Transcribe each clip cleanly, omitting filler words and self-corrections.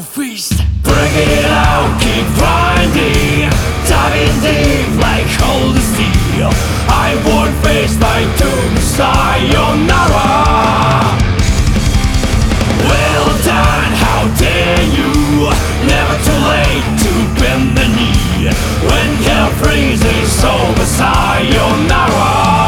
feast. Bring it out, keep grinding, diving deep like cold steel. I won't face my doom, sayonara. Well done, how dare you? Never too late to bend the knee. When hell freezes over, sayonara.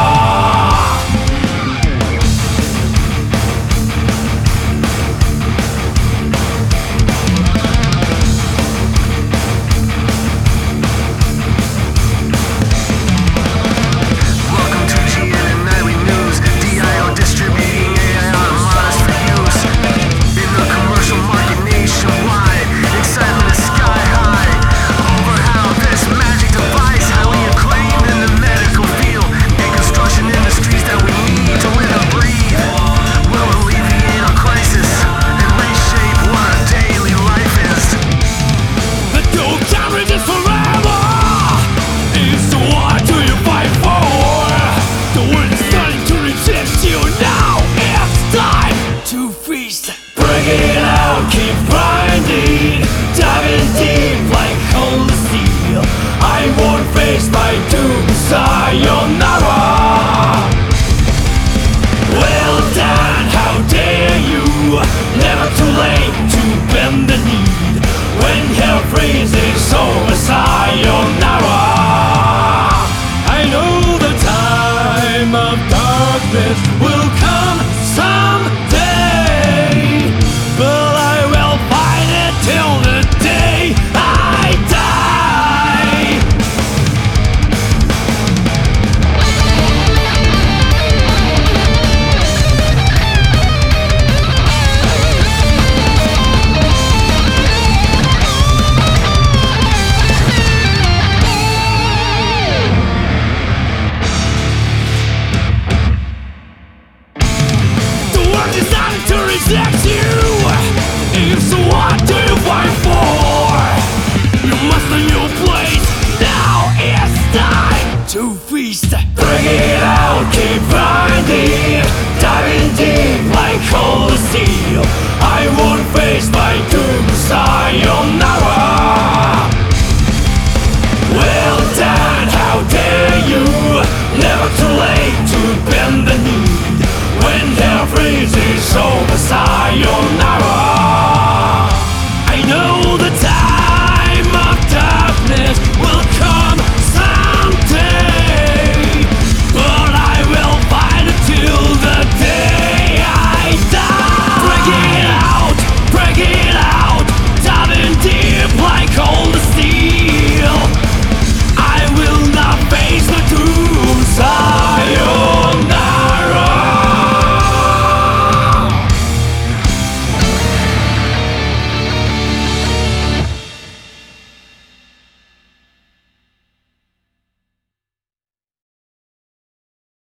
Bring it out, keep grinding, diving deep like cold steel. I won't face my doom, sayonara. Well done, how dare you? Never too late to bend the knee. When hell freezes over, sayonara. I know the time of darkness will come someday, but I will fight it till the day I die. The world is not to reject you. So what do you fight for? You must know your place. Now it's time to feast. Bring it out, keep grinding, diving deep like cold steel. I won't face my